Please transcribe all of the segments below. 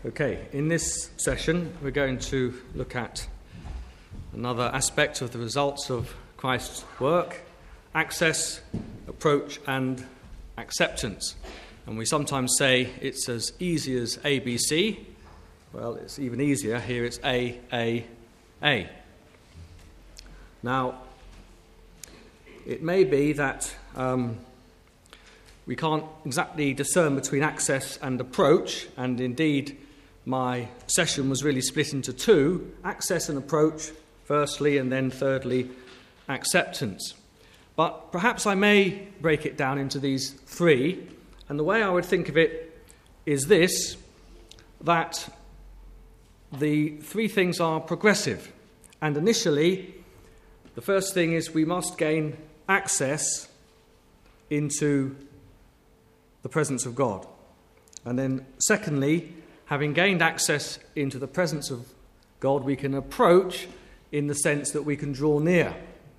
Okay, in this session we're going to look at another aspect of the results of Christ's work: access, approach and acceptance. And we sometimes say it's as easy as ABC. Well, it's even easier. Here it's A. Now, it may be that we can't exactly discern between access and approach, and indeed my session was really split into two: access and approach firstly, and then thirdly acceptance. But perhaps I may break it down into these three, and the way I would think of it is this: that the three things are progressive. And initially, the first thing is we must gain access into the presence of God. And then secondly, having gained access into the presence of God, we can approach in the sense that we can draw near.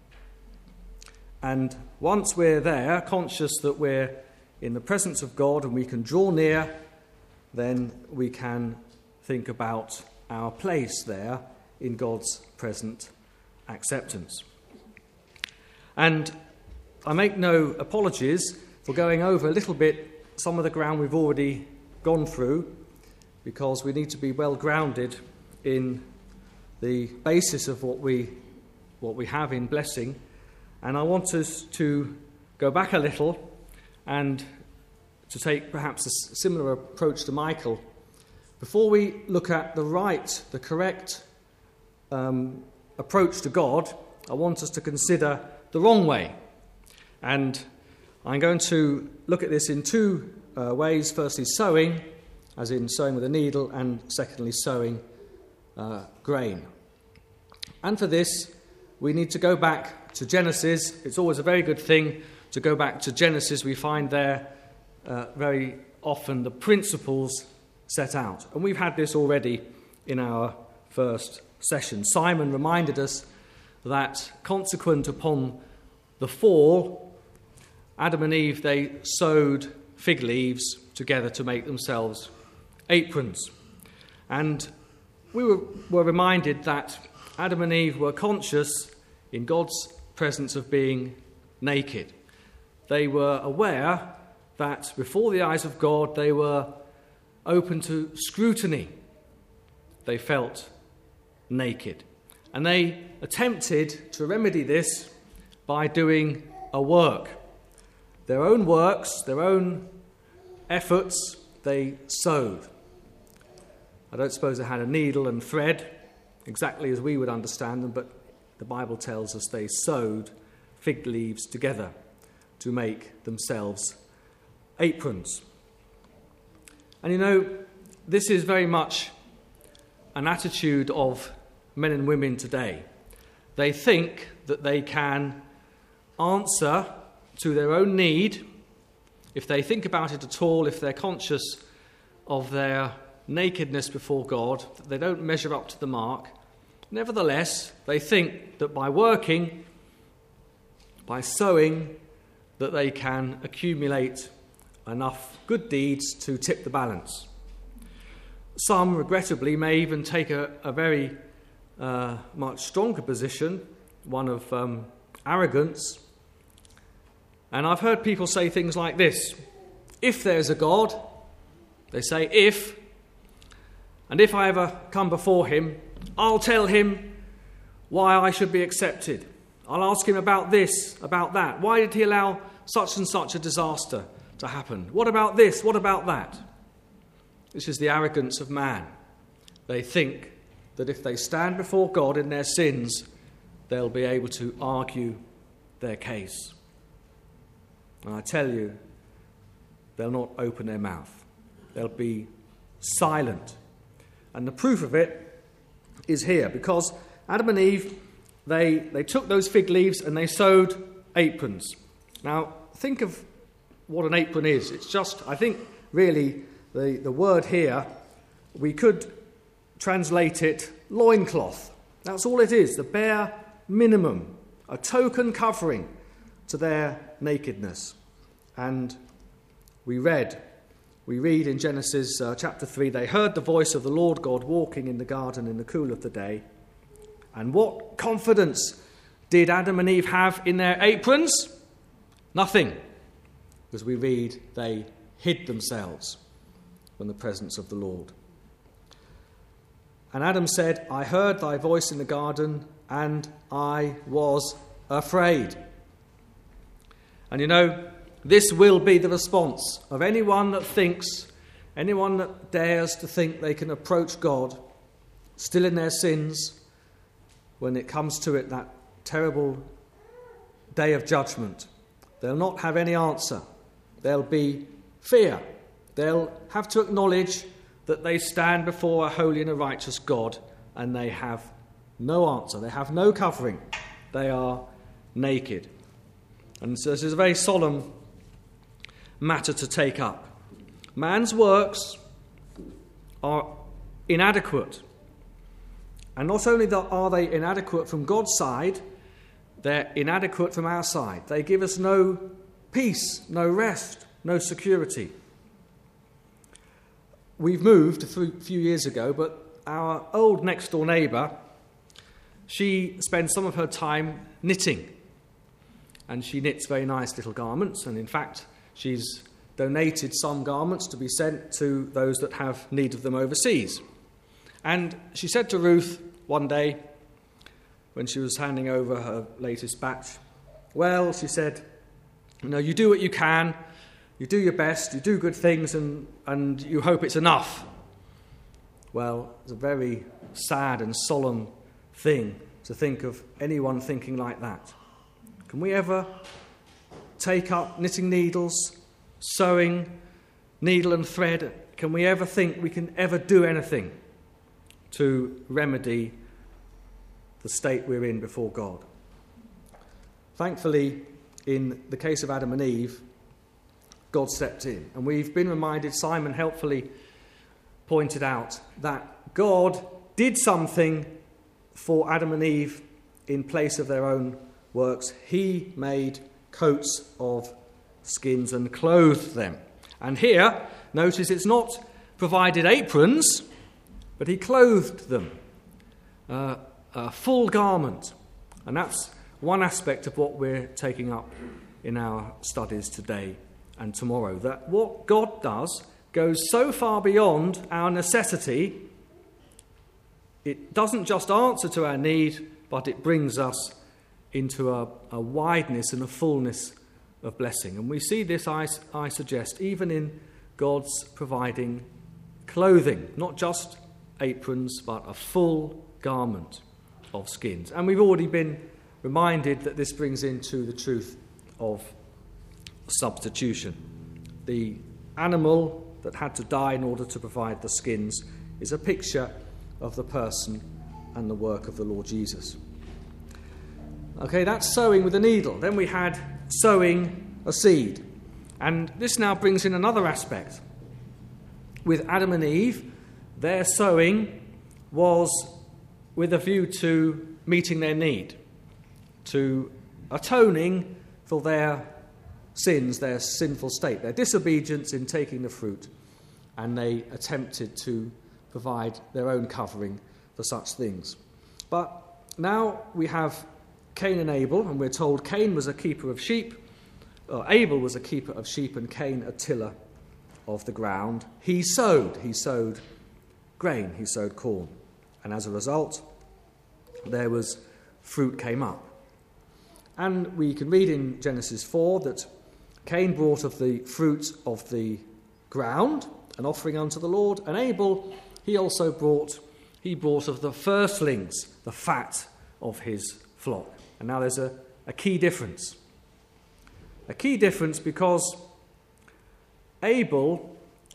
And once we're there, conscious that we're in the presence of God and we can draw near, then we can think about our place there in God's present acceptance. And I make no apologies for going over a little bit some of the ground we've already gone through, because we need to be well grounded in the basis of what we have in blessing. And I want us to go back a little and to take perhaps a similar approach to Michael. Before we look at the correct approach to God, I want us to consider the wrong way. And I'm going to look at this in two ways. Firstly, sowing, as in sowing with a needle, and secondly, sowing grain. And for this, we need to go back to Genesis. It's always a very good thing to go back to Genesis. We find there very often the principles set out. And we've had this already in our first session. Simon reminded us that consequent upon the fall, Adam and Eve, they sewed fig leaves together to make themselves aprons. And we were reminded that Adam and Eve were conscious in God's presence of being naked. They were aware that before the eyes of God they were open to scrutiny. They felt naked. And they attempted to remedy this by doing a work. Their own works, their own efforts, they sewed. I don't suppose they had a needle and thread, exactly as we would understand them, but the Bible tells us they sewed fig leaves together to make themselves aprons. And you know, this is very much an attitude of men and women today. They think that they can answer to their own need, if they think about it at all, if they're conscious of their nakedness before God, that they don't measure up to the mark. Nevertheless, they think that by working, by sowing, that they can accumulate enough good deeds to tip the balance. Some, regrettably, may even take a very much stronger position, one of arrogance. And I've heard people say things like this: if there's a God, they say if, and if I ever come before him, I'll tell him why I should be accepted. I'll ask him about this, about that. Why did he allow such and such a disaster to happen? What about this? What about that? This is the arrogance of man. They think that if they stand before God in their sins, they'll be able to argue their case. And I tell you, they'll not open their mouth. They'll be silent. And the proof of it is here, because Adam and Eve, they took those fig leaves and they sewed aprons. Now, think of what an apron is. It's just, I think, really, the word here, we could translate it loincloth. That's all it is, the bare minimum, a token covering to their nakedness. And we read we read in Genesis chapter 3, they heard the voice of the Lord God walking in the garden in the cool of the day. And what confidence did Adam and Eve have in their aprons? Nothing. As we read, they hid themselves from the presence of the Lord. And Adam said, I heard thy voice in the garden, and I was afraid. And you know, this will be the response of anyone that dares to think they can approach God, still in their sins, when it comes to it, that terrible day of judgment. They'll not have any answer. There'll be fear. They'll have to acknowledge that they stand before a holy and a righteous God, and they have no answer. They have no covering. They are naked. And so this is a very solemn matter to take up. Man's works are inadequate. And not only are they inadequate from God's side, they're inadequate from our side. They give us no peace, no rest, no security. We've moved a few years ago, but our old next-door neighbour, she spends some of her time knitting. And she knits very nice little garments, and in fact, she's donated some garments to be sent to those that have need of them overseas. And she said to Ruth one day, when she was handing over her latest batch, well, she said, you know, you do what you can, you do your best, you do good things, and you hope it's enough. Well, it's a very sad and solemn thing to think of anyone thinking like that. Can we ever take up knitting needles, sewing, needle and thread? Can we ever think we can ever do anything to remedy the state we're in before God? Thankfully, in the case of Adam and Eve, God stepped in. And we've been reminded, Simon helpfully pointed out, that God did something for Adam and Eve in place of their own works. He made coats of skins and clothed them. And here, notice it's not provided aprons, but he clothed them. A full garment. And that's one aspect of what we're taking up in our studies today and tomorrow. That what God does goes so far beyond our necessity. It doesn't just answer to our need, but it brings us into a wideness and a fullness of blessing. And we see this, I suggest, even in God's providing clothing, not just aprons, but a full garment of skins. And we've already been reminded that this brings into the truth of substitution. The animal that had to die in order to provide the skins is a picture of the person and the work of the Lord Jesus. Okay, that's sowing with a needle. Then we had sowing a seed. And this now brings in another aspect. With Adam and Eve, their sowing was with a view to meeting their need, to atoning for their sins, their sinful state, their disobedience in taking the fruit, and they attempted to provide their own covering for such things. But now we have Cain and Abel, and we're told Cain was a keeper of sheep, Abel was a keeper of sheep, and Cain a tiller of the ground. He sowed grain, he sowed corn, and as a result, there was fruit came up. And we can read in Genesis 4 that Cain brought of the fruit of the ground, an offering unto the Lord, and Abel, he brought of the firstlings, the fat of his flock. And now there's a key difference. A key difference because Abel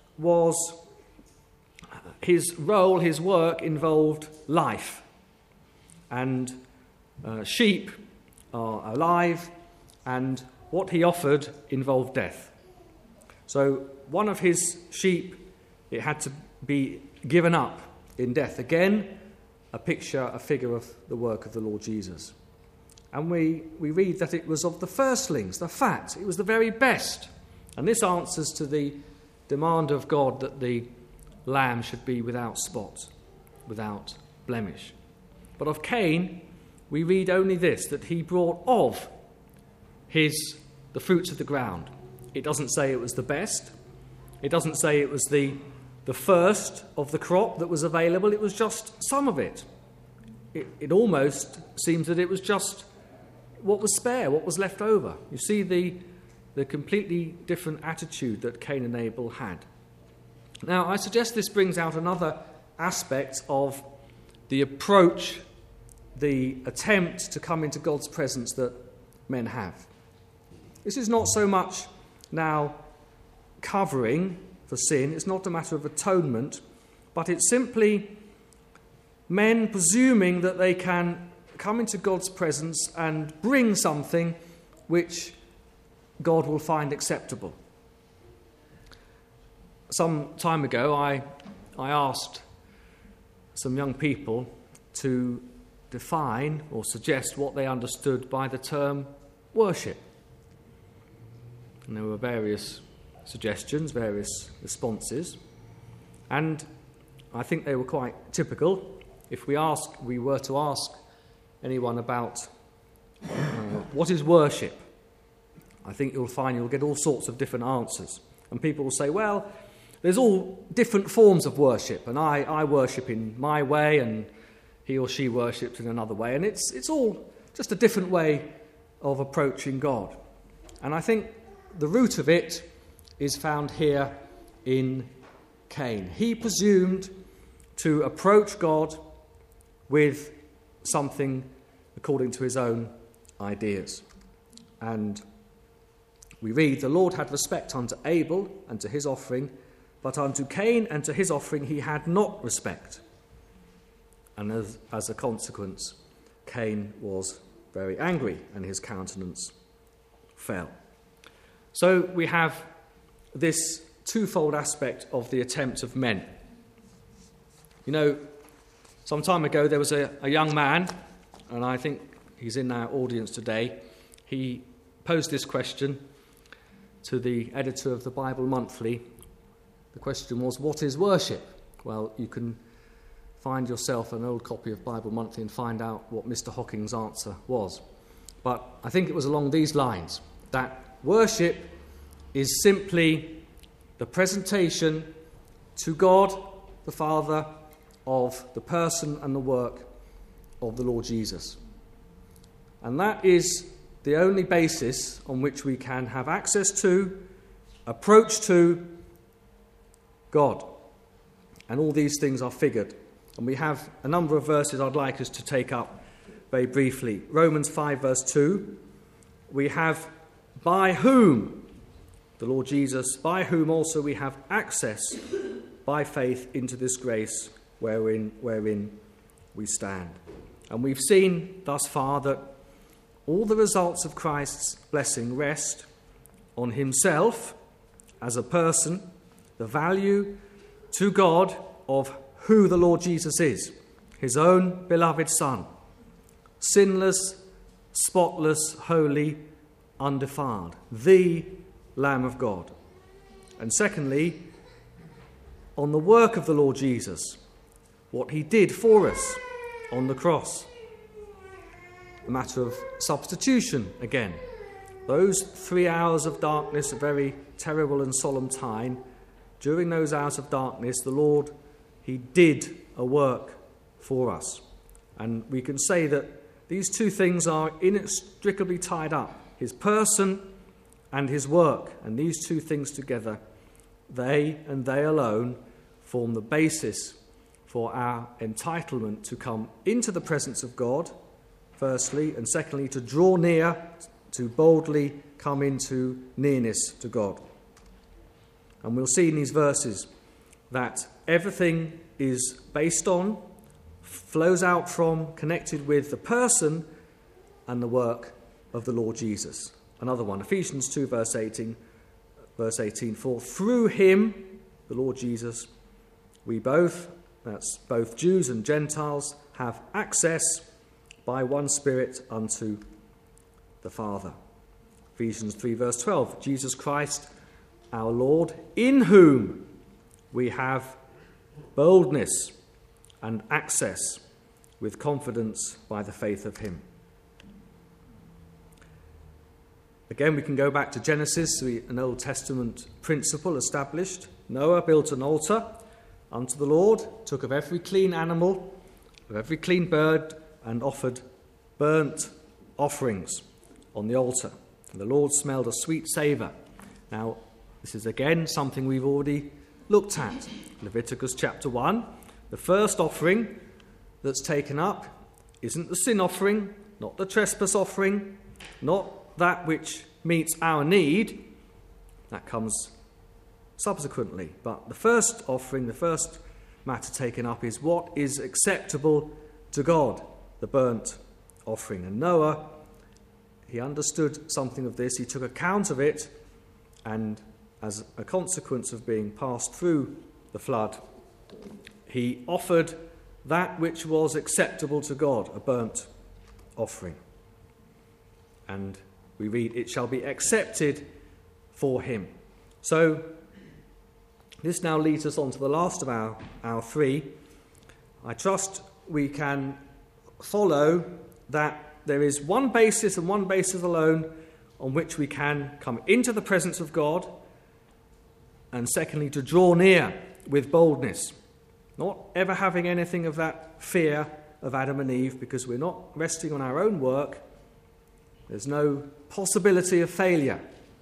his role, his work involved life. And sheep are alive, and what he offered involved death. So one of his sheep, it had to be given up in death. Again, a figure of the work of the Lord Jesus. And we read that it was of the firstlings, the fat. It was the very best. And this answers to the demand of God that the lamb should be without spot, without blemish. But of Cain, we read only this, that he brought of the fruits of the ground. It doesn't say it was the best. It doesn't say it was the first of the crop that was available. It was just some of it. It almost seems that it was just what was spare, what was left over. You see the completely different attitude that Cain and Abel had. Now, I suggest this brings out another aspect of the approach, the attempt to come into God's presence that men have. This is not so much now covering for sin. It's not a matter of atonement, but it's simply men presuming that they can come into God's presence and bring something which God will find acceptable. Some time ago, I asked some young people to define or suggest what they understood by the term worship. And there were various suggestions, various responses, and I think they were quite typical. If we were to ask anyone about what is worship, I think you'll get all sorts of different answers. And people will say, well, there's all different forms of worship, and I worship in my way, and he or she worships in another way, and it's all just a different way of approaching God. And I think the root of it is found here in Cain. He presumed to approach God with something according to his own ideas. And we read, the Lord had respect unto Abel and to his offering, but unto Cain and to his offering he had not respect. And as a consequence, Cain was very angry and his countenance fell. So we have this twofold aspect of the attempt of men. You know, some time ago there was a young man, and I think he's in our audience today. He posed this question to the editor of the Bible Monthly. The question was, what is worship? Well, you can find yourself an old copy of Bible Monthly and find out what Mr. Hocking's answer was. But I think it was along these lines, that worship is simply the presentation to God the Father of the person and the work of the Lord Jesus. And that is the only basis on which we can have access to, approach to God. And all these things are figured. And we have a number of verses I'd like us to take up very briefly. Romans 5 verse 2, we have by whom, the Lord Jesus, by whom also we have access by faith into this grace wherein we stand. And we've seen thus far that all the results of Christ's blessing rest on himself as a person, the value to God of who the Lord Jesus is, his own beloved Son, sinless, spotless, holy, undefiled, the Lamb of God. And secondly, on the work of the Lord Jesus, what he did for us on the cross. A matter of substitution again. Those 3 hours of darkness, a very terrible and solemn time, during those hours of darkness, the Lord, he did a work for us. And we can say that these two things are inextricably tied up. His person and his work. And these two things together, they and they alone, form the basis for our entitlement to come into the presence of God, firstly, and secondly, to draw near, to boldly come into nearness to God. And we'll see in these verses that everything is based on, flows out from, connected with the person and the work of the Lord Jesus. Another one, Ephesians 2 verse 18, for through him, the Lord Jesus, we both, that's both Jews and Gentiles, have access by one Spirit unto the Father. Ephesians 3 verse 12, Jesus Christ our Lord, in whom we have boldness and access with confidence by the faith of him. Again, we can go back to Genesis, an Old Testament principle established. Noah built an altar unto the Lord, took of every clean animal, of every clean bird, and offered burnt offerings on the altar. And the Lord smelled a sweet savour. Now, this is again something we've already looked at. Leviticus chapter 1, the first offering that's taken up isn't the sin offering, not the trespass offering, not that which meets our need. That comes subsequently. But the first offering, the first matter taken up is what is acceptable to God, the burnt offering. And Noah, he understood something of this. He took account of it, and as a consequence of being passed through the flood, he offered that which was acceptable to God, a burnt offering. And we read, it shall be accepted for him. So this now leads us on to the last of our three. I trust we can follow that there is one basis and one basis alone on which we can come into the presence of God, and secondly, to draw near with boldness, not ever having anything of that fear of Adam and Eve, because we're not resting on our own work. There's no possibility of failure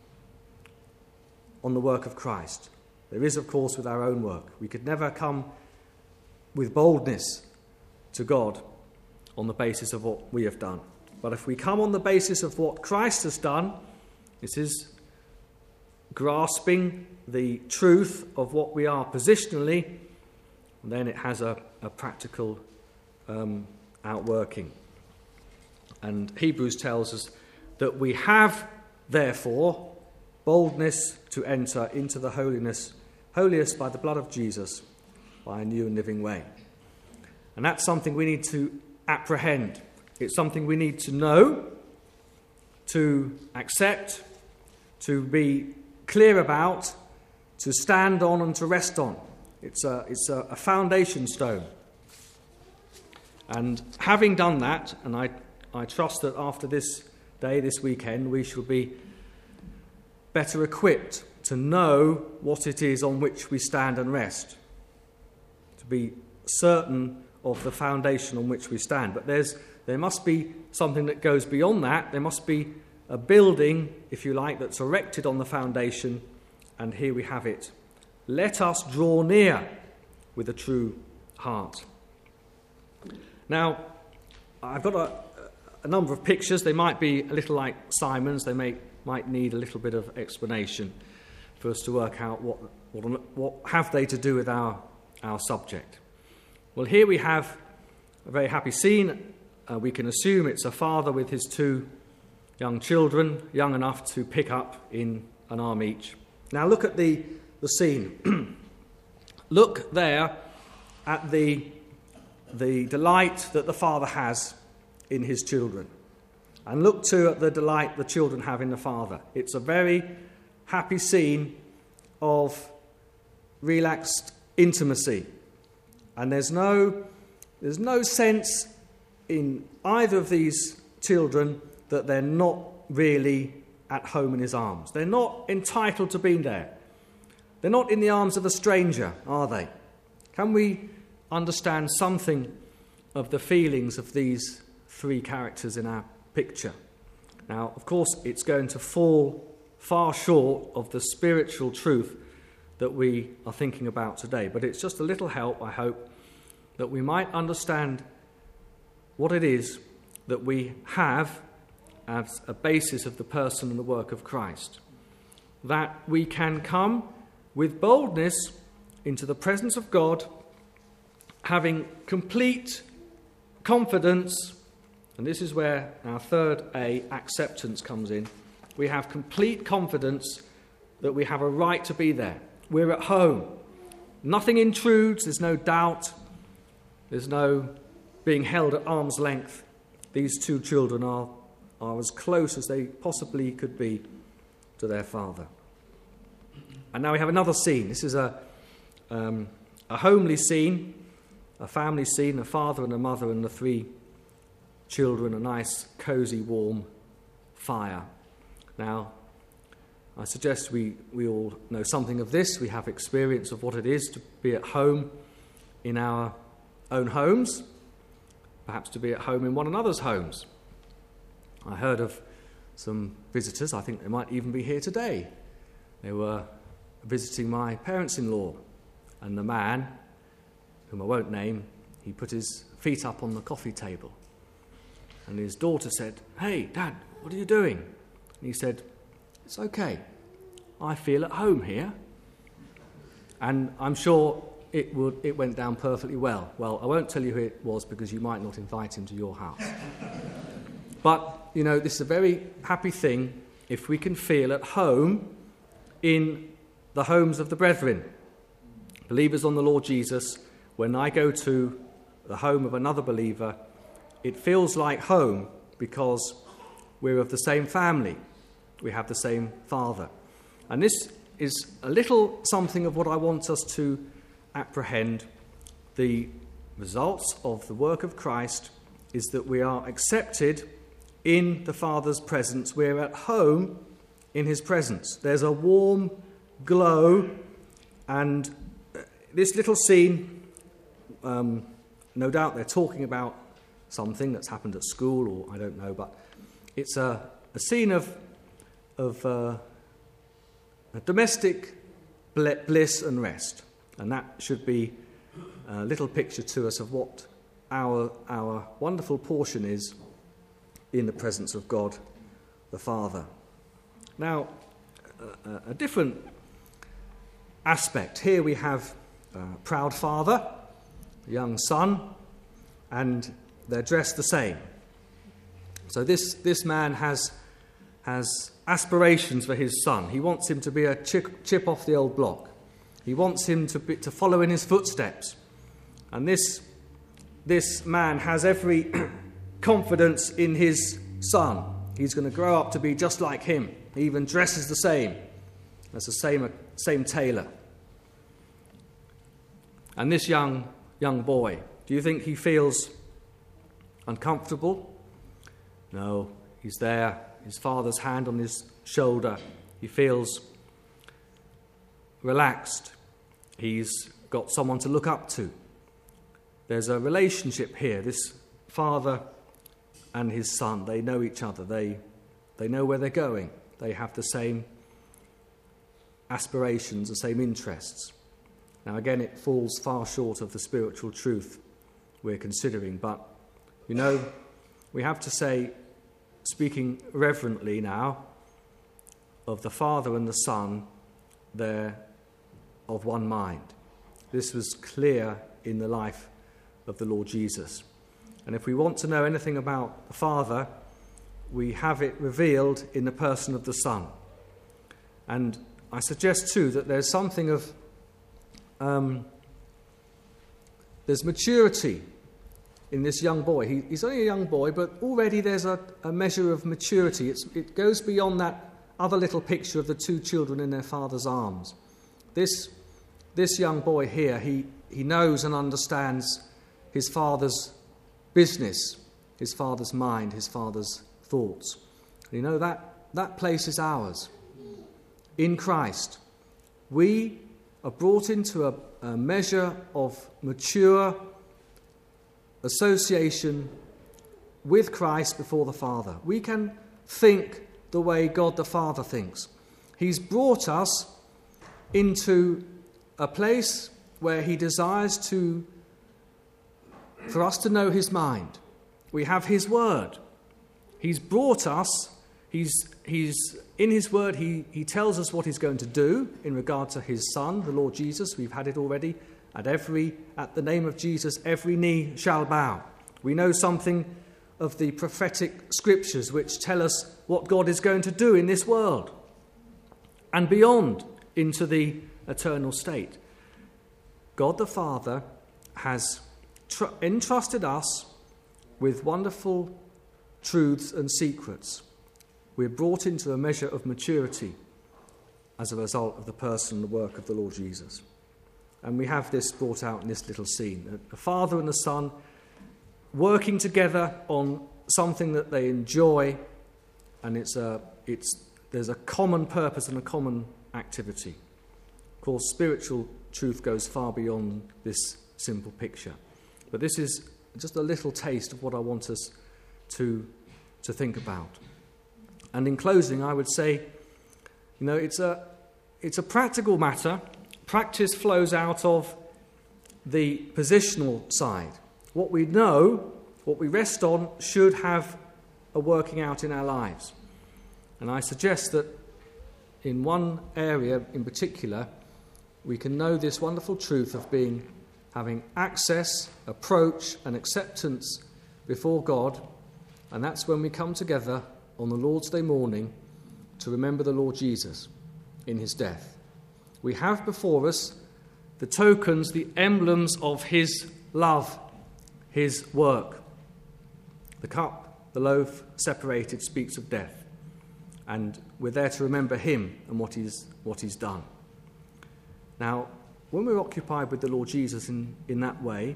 on the work of Christ. There is, of course, with our own work. We could never come with boldness to God on the basis of what we have done. But if we come on the basis of what Christ has done, this is grasping the truth of what we are positionally, then it has a practical outworking. And Hebrews tells us that we have, therefore, boldness to enter into the holiest by the blood of Jesus, by a new and living way. And that's something we need to apprehend. It's something we need to know, to accept, to be clear about, to stand on and to rest on. It's a foundation stone. And having done that, and I trust that after this day, this weekend, we shall be better equipped to know what it is on which we stand and rest, to be certain of the foundation on which we stand. But there must be something that goes beyond that. There must be a building, if you like, that's erected on the foundation, and here we have it. Let us draw near with a true heart. Now, I've got a number of pictures. They might be a little like Simon's. They might need a little bit of explanation for us to work out what have they to do with our subject. Well, here we have a very happy scene. We can assume it's a father with his two young children, young enough to pick up in an arm each. Now look at the scene. Look there at the delight that the father has in his children. And look too at the delight the children have in the father. It's a very happy scene of relaxed intimacy. And there's no sense in either of these children that they're not really at home in his arms. They're not entitled to being there. They're not in the arms of a stranger, are they? Can we understand something of the feelings of these three characters in our picture? Now, of course, it's going to fall far short of the spiritual truth that we are thinking about today, but it's just a little help, I hope, that we might understand what it is that we have as a basis of the person and the work of Christ. That we can come with boldness into the presence of God, having complete confidence, and this is where our third A, acceptance, comes in. We have complete confidence that we have a right to be there. We're at home. Nothing intrudes. There's no doubt. There's no being held at arm's length. These two children are as close as they possibly could be to their father. And now we have another scene. This is a homely scene, a family scene, a father and a mother and the 3 children, a nice, cosy, warm fire. Now, I suggest we all know something of this. We have experience of what it is to be at home in our own homes, perhaps to be at home in one another's homes. I heard of some visitors, I think they might even be here today. They were visiting my parents-in-law, and the man, whom I won't name, he put his feet up on the coffee table. And his daughter said, "Hey, Dad, what are you doing?" And he said, "It's okay. I feel at home here." And I'm sure it went down perfectly well. Well, I won't tell you who it was because you might not invite him to your house. But, this is a very happy thing if we can feel at home in the homes of the brethren. Believers on the Lord Jesus, when I go to the home of another believer, it feels like home because we're of the same family. We have the same Father. And this is a little something of what I want us to apprehend. The results of the work of Christ is that we are accepted in the Father's presence. We're at home in his presence. There's a warm glow, and this little scene, no doubt they're talking about something that's happened at school, or I don't know, but it's a scene of a domestic bliss and rest, and that should be a little picture to us of what our wonderful portion is in the presence of God the Father. Now, a different aspect. Here we have a proud father, a young son, and they're dressed the same. So this man has aspirations for his son. He wants him to be a chip off the old block. He wants him to follow in his footsteps. And this man has every confidence in his son. He's going to grow up to be just like him. He even dresses the same as the same tailor. And this young boy, do you think he feels uncomfortable? No, he's there, his father's hand on his shoulder. He feels relaxed. He's got someone to look up to. There's a relationship here. This father and his son, they know each other. They know where they're going. They have the same aspirations, the same interests. Now again, it falls far short of the spiritual truth we're considering, but we have to say, speaking reverently now, of the Father and the Son, they're of one mind. This was clear in the life of the Lord Jesus. And if we want to know anything about the Father, we have it revealed in the person of the Son. And I suggest too that there's something of there's maturity in this young boy. He's only a young boy, but already there's a measure of maturity. It goes beyond that other little picture of the 2 children in their father's arms. This young boy here, he knows and understands his father's business, his father's mind, his father's thoughts. And that place is ours. In Christ, we are brought into a measure of mature association with Christ before the Father. We can think the way God the Father thinks. He's brought us into a place where he desires for us to know his mind. We have his word. He's brought us, he's in his word, he tells us what he's going to do in regard to his Son, the Lord Jesus. We've had it already. At the name of Jesus, every knee shall bow. We know something of the prophetic scriptures which tell us what God is going to do in this world and beyond into the eternal state. God the Father has entrusted us with wonderful truths and secrets. We're brought into a measure of maturity. as a result of the person and the work of the Lord Jesus. And we have this brought out in this little scene. A father and a son working together on something that they enjoy, and there's a common purpose and a common activity. Of course, spiritual truth goes far beyond this simple picture. But this is just a little taste of what I want us to think about. And in closing, I would say, it's a practical matter. Practice flows out of the positional side. What we know, what we rest on, should have a working out in our lives. And I suggest that in one area in particular, we can know this wonderful truth of having access, approach, and acceptance before God, and that's when we come together on the Lord's Day morning to remember the Lord Jesus in his death. We have before us the tokens, the emblems of his love, his work. The cup, the loaf separated speaks of death, and we're there to remember him and what he's done. Now, when we're occupied with the Lord Jesus in that way,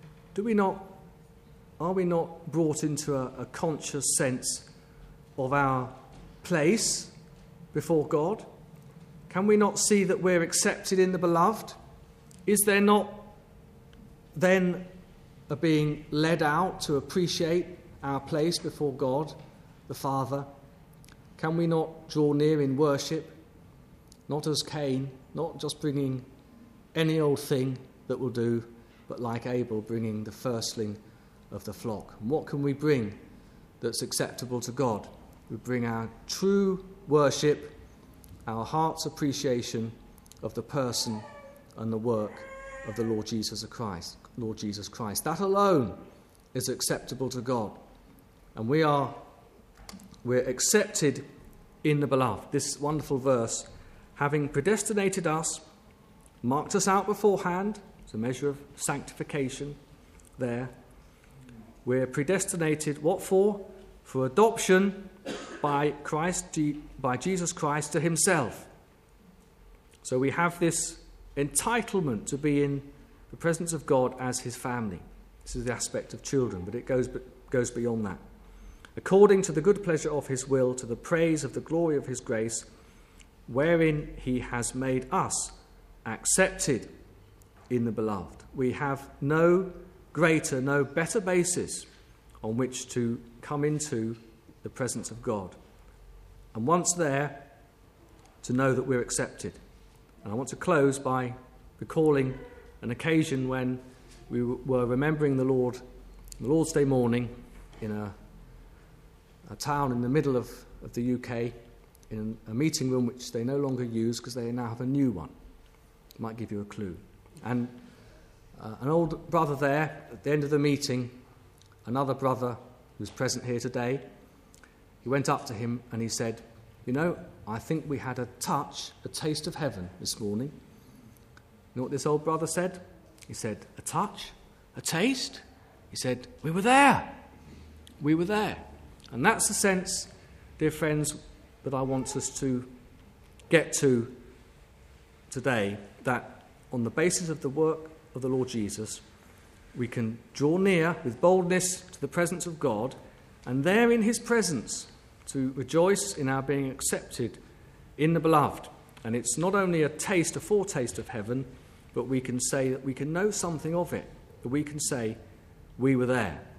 are we not brought into a conscious sense of our place before God? Can we not see that we're accepted in the beloved? Is there not then a being led out to appreciate our place before God, the Father? Can we not draw near in worship, not as Cain, not just bringing any old thing that will do, but like Abel, bringing the firstling of the flock? And what can we bring that's acceptable to God? We bring our true worship, our heart's appreciation of the person and the work of the Lord Jesus Christ. Lord Jesus Christ. That alone is acceptable to God. And we're accepted in the beloved. This wonderful verse, having predestinated us, marked us out beforehand, it's a measure of sanctification there. We're predestinated, what for? For adoption by Jesus Christ to himself. So we have this entitlement to be in the presence of God as his family. This is the aspect of children, but it goes beyond that. According to the good pleasure of his will, to the praise of the glory of his grace, wherein he has made us accepted in the beloved. We have no greater, no better basis on which to come into the presence of God. And once there, to know that we're accepted. And I want to close by recalling an occasion when we were remembering the Lord's Day morning in a town in the middle of the UK, in a meeting room which they no longer use because they now have a new one. It might give you a clue. And an old brother there, at the end of the meeting, another brother who's present here today, he went up to him and he said, I think we had a taste of heaven this morning. You know what this old brother said? He said, a touch? A taste? He said, we were there. We were there. And that's the sense, dear friends, that I want us to get to today, that on the basis of the work of the Lord Jesus, we can draw near with boldness to the presence of God, and there in his presence to rejoice in our being accepted in the beloved. And it's not only a foretaste of heaven, but we can say that we can know something of it, that we can say we were there.